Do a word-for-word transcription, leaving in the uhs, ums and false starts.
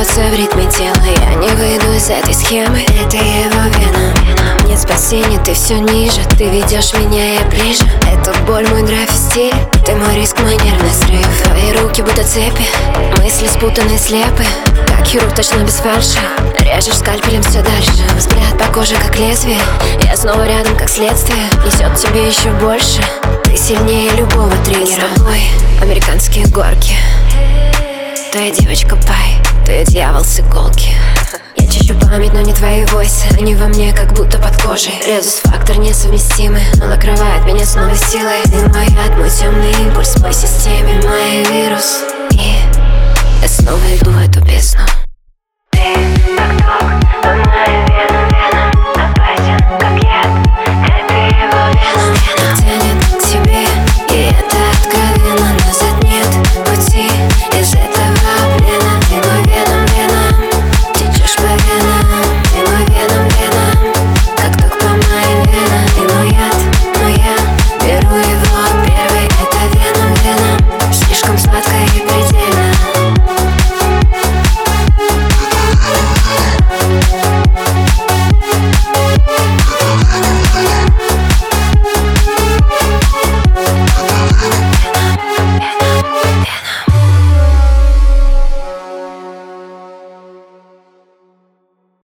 бьется в ритме тела. Я не выйду из этой схемы, это его вена. Нет спасения, ты все ниже, ты ведешь меня и ближе. Это боль, мой драйв и стиль, ты мой риск, мой нервный срыв. Твои руки будто цепи, мысли спутаны, слепы. Как хирург, точно без фальши, режешь скальпелем все дальше. Взгляд по коже, как лезвие, я снова рядом, как следствие. Несет тебе еще больше, ты сильнее любого триггера. С тобой американские горки, твоя девочка пай, ты дьявол с иголки. Я чищу память, но не твои войсы, они во мне как будто под кожей. Резус-фактор несовместимый, он накрывает меня с новой силой. Ты мой яд, мой темный импульс, в моей системе мой вирус. И я снова иду в эту бездну.